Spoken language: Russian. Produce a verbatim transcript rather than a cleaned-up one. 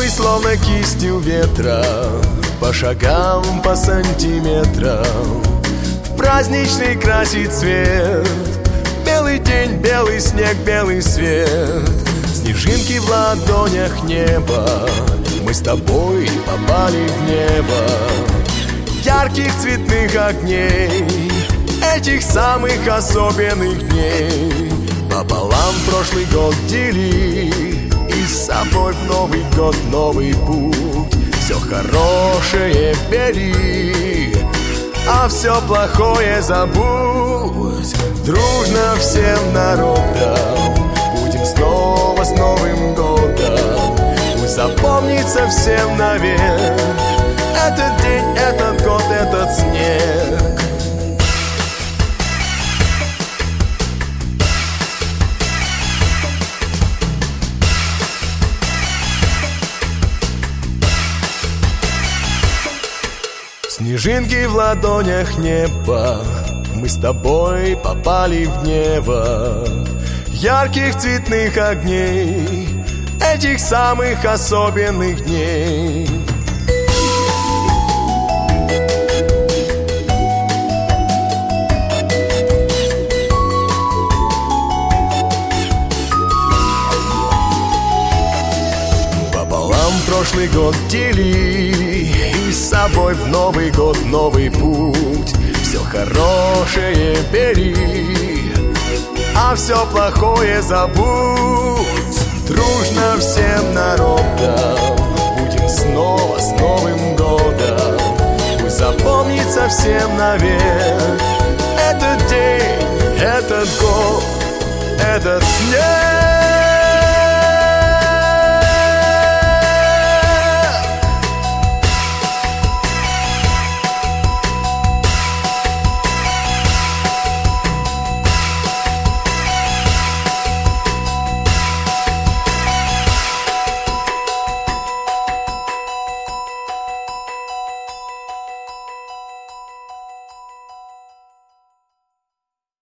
новый, словно кистью ветра, по шагам, по сантиметрам, в праздничный красит цвет. Белый день, белый снег, белый свет, снежинки в ладонях неба. Мы с тобой попали в небо ярких цветных огней, этих самых особенных дней. Пополам прошлый год дели, и с собой в Новый год новый путь. Все хорошее бери, а все плохое забудь. Дружно всем народам будем снова с Новым годом. Пусть запомнится всем навек этот день, этот год, этот снег. Снежинки в ладонях неба, мы с тобой попали в небо ярких цветных огней, этих самых особенных дней. Пополам прошлый год дели, и с собой в Новый год новый путь. Все хорошее бери, а все плохое забудь. Дружно всем народам будем снова с Новым годом. Пусть запомнится всем навек этот день, этот год, этот снег.